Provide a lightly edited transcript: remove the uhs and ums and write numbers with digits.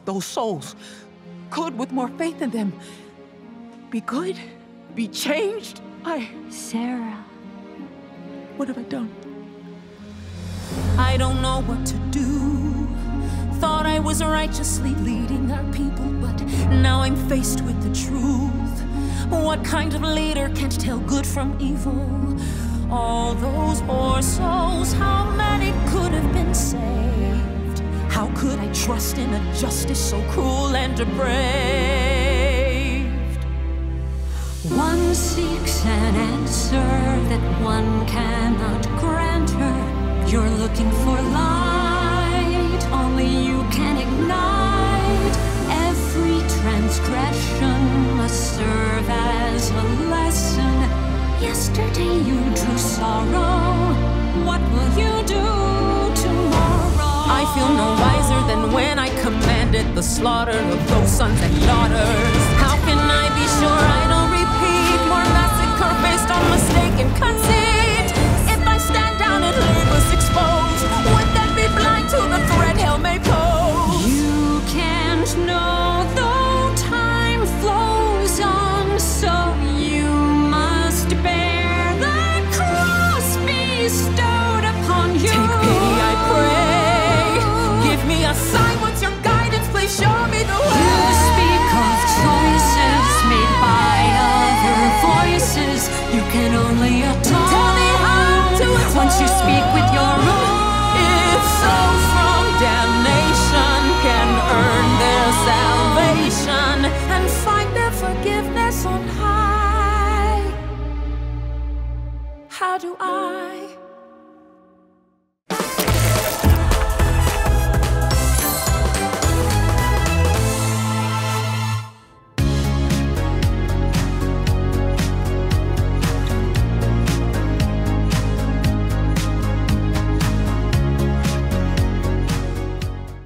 those souls could, with more faith in them, be good, be changed. Sarah. What have I done? I don't know what to do. Thought I was righteously leading our people, but now I'm faced with the truth. What kind of leader can't tell good from evil? All those poor souls, how many could have been saved? How could I trust in a justice so cruel and depraved? One seeks an answer that one cannot grant her. You're looking for light, only you can ignite. Every transgression must serve as a lesson. Yesterday you drew sorrow, what will you do tomorrow? I feel no wiser than when I commanded the slaughter of those sons and daughters. How can I be sure I don't repeat more massacre based on mistaken conceit? If I stand down and leave us exposed, would that be blind to the threat hell may pose? You can't know though time flows on, so you must bear the cross bestowed upon you. Take pity, I pray. Give me a sign, what's your guidance? Please show me the way. You speak of choices made by other voices. You can only atone. Tell me how to atone. Once you speak with your own. If souls from damnation can earn their salvation and find their forgiveness on high, how do I